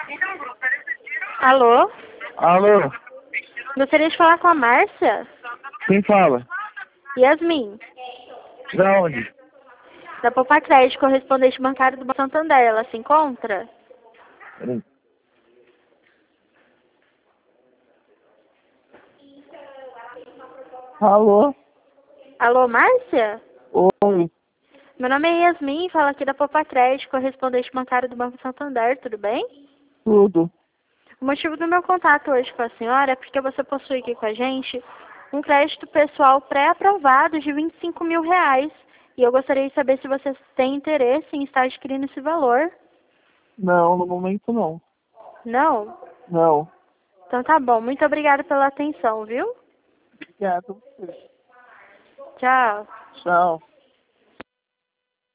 Alô? Alô, Gostaria de falar com a Márcia? quem fala? Yasmin, Da onde? da Poupa Crédito, correspondente bancário do Banco Santander. Ela se encontra? Peraí. Alô? Alô, Márcia? Oi, Meu nome é Yasmin, falo aqui da Poupa Crédito, correspondente bancário do Banco Santander, tudo bem? tudo. O motivo do meu contato hoje com a senhora é porque você possui aqui com a gente um crédito pessoal pré-aprovado de R$ 25.000. E eu gostaria de saber se você tem interesse em estar adquirindo esse valor. Não, no momento não. Não? Não. Então tá bom. Muito obrigada pela atenção, viu? Obrigado. Tchau. Tchau.